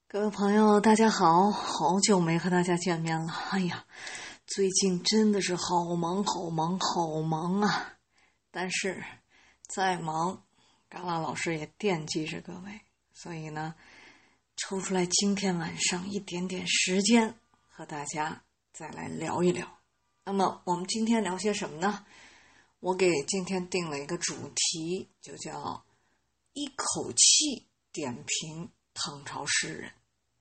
各位朋友，大家好，好久没和大家见面了。哎呀，最近真的是好忙好忙好忙啊！但是再忙，嘎啦老师也惦记着各位，所以呢，抽出来今天晚上一点点时间和大家再来聊一聊。那么我们今天聊些什么呢？我给今天定了一个主题，就叫一口气点评唐朝诗人。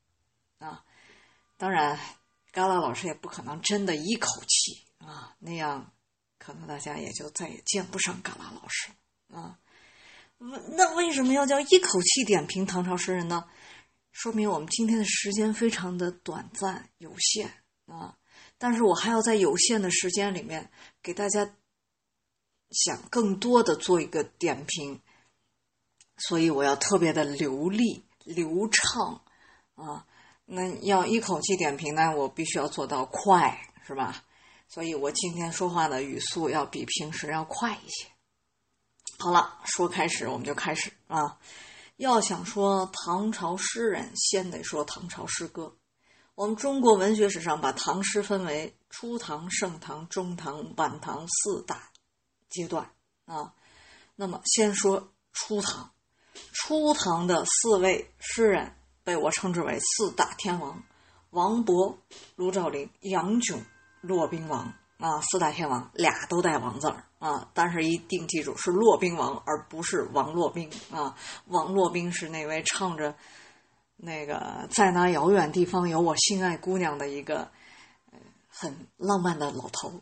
当然嘎啦老师也不可能真的一口气那样可能大家也就再也见不上嘎啦老师那为什么要叫一口气点评唐朝诗人呢？说明我们今天的时间非常的短暂有限但是我还要在有限的时间里面给大家想更多的做一个点评，所以我要特别的流利流畅那要一口气点评呢，我必须要做到快，是吧？所以我今天说话的语速要比平时要快一些。好了，说开始我们就开始要想说唐朝诗人，先得说唐朝诗歌。我们中国文学史上把唐诗分为初唐、盛唐、中唐、晚唐四大阶段那么先说初唐。初唐的四位诗人被我称之为四大天王：王勃、卢照邻、杨炯、骆宾王四大天王俩都带王字儿但是一定记住是骆宾王而不是王骆宾王骆宾是那位唱着那个在那遥远地方有我心爱姑娘的一个很浪漫的老头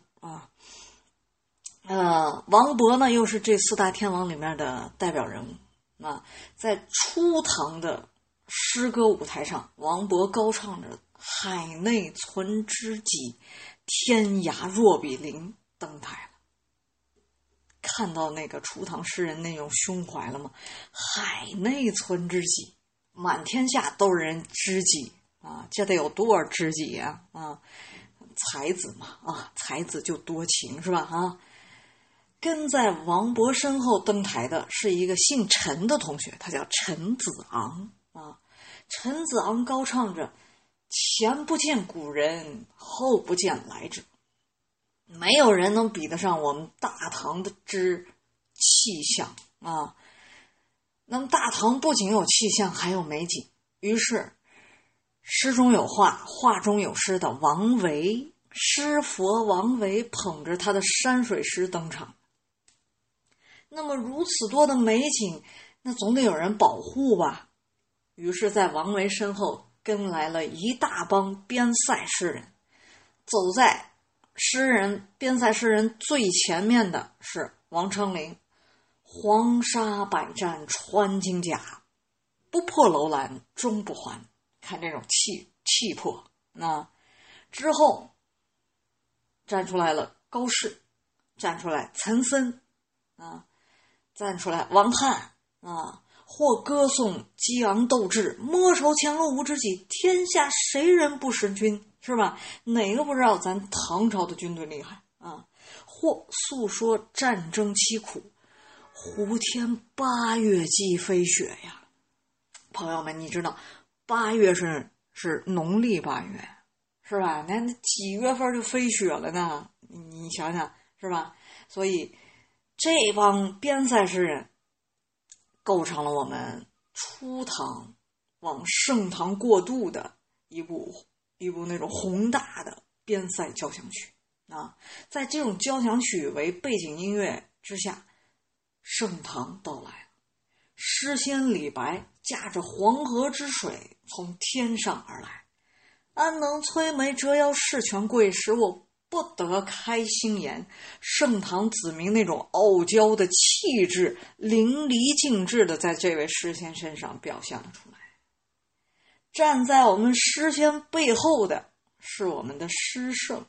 王勃呢又是这四大天王里面的代表人物在初唐的诗歌舞台上，王勃高唱着海内存知己，天涯若比邻登台了。看到那个初唐诗人那种胸怀了吗？海内存知己，满天下都是人知己这得有多少知己才子嘛才子就多情是吧跟在王勃身后登台的是一个姓陈的同学，他叫陈子昂陈子昂高唱着前不见古人，后不见来者，没有人能比得上我们大唐的之气象那么大唐不仅有气象，还有美景。于是诗中有画，画中有诗的王维，诗佛王维捧着他的山水诗登场。那么如此多的美景，那总得有人保护吧。于是在王维身后跟来了一大帮边塞诗人。走在边塞诗人最前面的是王昌龄，黄沙百战穿金甲，不破楼兰终不还。看这种气魄之后站出来了高适，站出来岑参站出来王翰或歌颂激昂斗志，莫愁前路无知己，天下谁人不识君，是吧？哪个不知道咱唐朝的军队厉害或诉说战争凄苦，胡天8月即飞雪呀。朋友们，你知道8月是农历8月是吧？那几月份就飞雪了呢？你想想是吧？所以这帮边塞诗人构成了我们初唐往盛唐过渡的一部那种宏大的边塞交响曲在这种交响曲为背景音乐之下，盛唐到来了。诗仙李白驾着黄河之水从天上而来，安能摧眉折腰事权贵，使我不得开心颜。盛唐子民那种傲娇的气质淋漓尽致的在这位诗仙身上表现了出来。站在我们诗仙背后的是我们的诗圣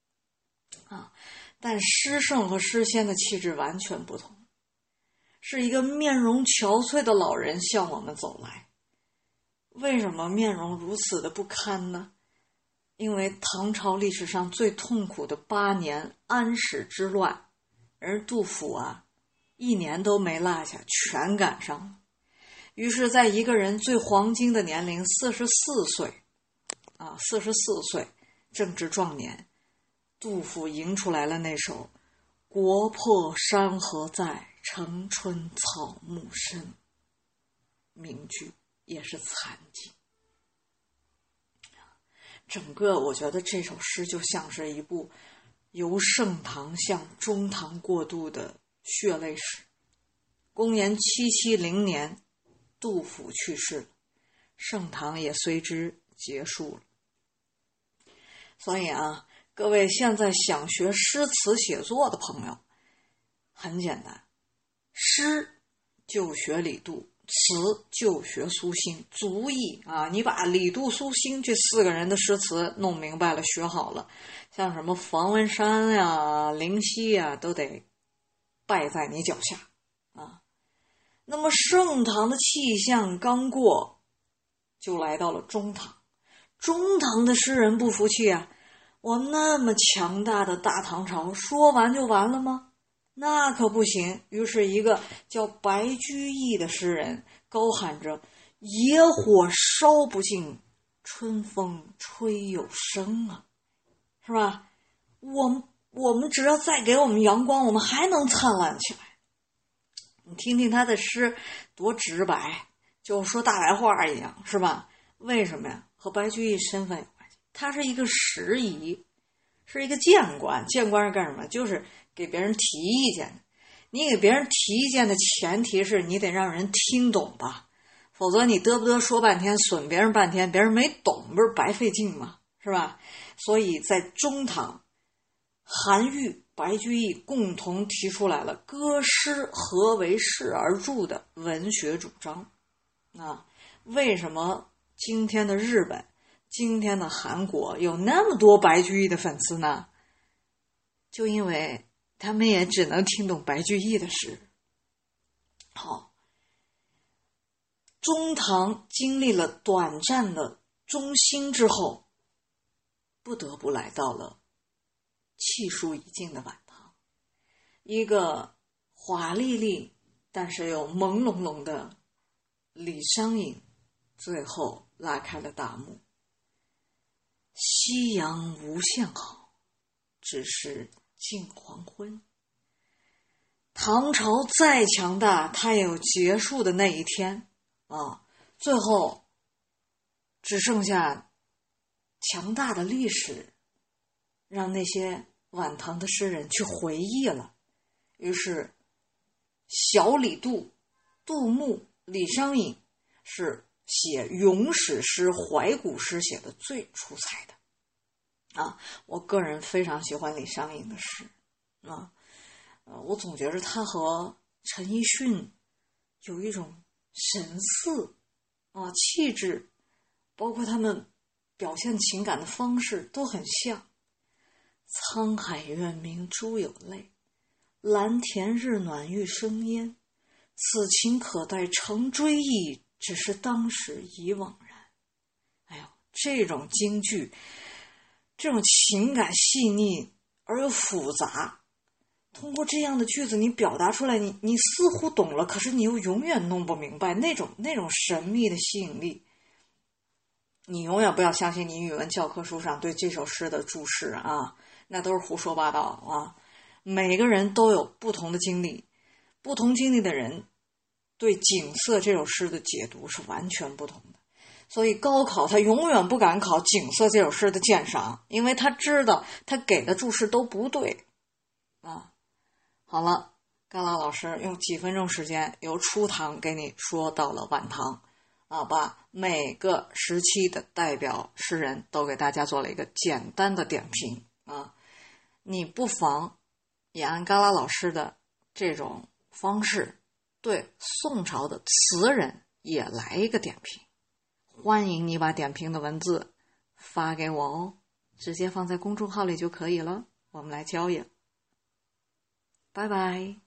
但诗圣和诗仙的气质完全不同，是一个面容憔悴的老人向我们走来。为什么面容如此的不堪呢？因为唐朝历史上最痛苦的8年安史之乱，而杜甫1年都没落下，全赶上了。 于是在一个人最黄金的年龄44岁44岁正值壮年，杜甫吟出来了那首国破山河在，城春草木深，名句也是惨景。整个我觉得这首诗就像是一部由盛唐向中唐过渡的血泪史。公元770年，杜甫去世了，盛唐也随之结束了。所以各位现在想学诗词写作的朋友，很简单，诗就学李杜，词就学苏辛，足矣你把李杜苏辛这4个人的诗词弄明白了，学好了，像什么房文山呀、灵犀呀，都得拜在你脚下那么盛唐的气象刚过，就来到了中唐。中唐的诗人不服气我那么强大的大唐朝，说完就完了吗？那可不行。于是一个叫白居易的诗人高喊着野火烧不尽，春风吹又生是吧？我们只要再给我们阳光，我们还能灿烂起来。你听听他的诗多直白，就说大白话一样，是吧？为什么呀？和白居易身份有关系。他是一个时仪，是一个谏官。谏官是干什么？就是给别人提意见的。你给别人提意见的前提是你得让人听懂吧，否则你嘚不嘚说半天，损别人半天，别人没懂，不是白费劲吗？是吧？所以在中唐，韩愈、白居易共同提出来了歌诗合为事而著的文学主张为什么今天的日本、今天的韩国有那么多白居易的粉丝呢？就因为他们也只能听懂白居易的诗。好，中唐经历了短暂的中兴之后，不得不来到了气数已尽的晚唐，一个华丽丽但是又朦胧胧的李商隐最后拉开了大幕。夕阳无限好，只是近黄昏。唐朝再强大，它也有结束的那一天最后只剩下强大的历史，让那些晚唐的诗人去回忆了。于是小李杜、杜牧、李商隐是写咏史诗、怀古诗写的最出彩的我个人非常喜欢李商隐的诗我总觉得他和陈奕迅有一种神似气质，包括他们表现情感的方式都很像。沧海月明珠有泪，蓝田日暖玉生烟，此情可待成追忆，只是当时已惘然。这种京剧，这种情感细腻而又复杂，通过这样的句子你表达出来，你似乎懂了，可是你又永远弄不明白那种神秘的吸引力。你永远不要相信你语文教科书上对这首诗的注释那都是胡说八道每个人都有不同的经历，不同经历的人对景色这首诗的解读是完全不同的。所以高考他永远不敢考景色这首诗的鉴赏，因为他知道他给的注释都不对好了，嘎啦老师用几分钟时间由初唐给你说到了晚唐把每个时期的代表诗人都给大家做了一个简单的点评你不妨也按嘎啦老师的这种方式对宋朝的词人也来一个点评。欢迎你把点评的文字发给我直接放在公众号里就可以了，我们来交易。拜拜。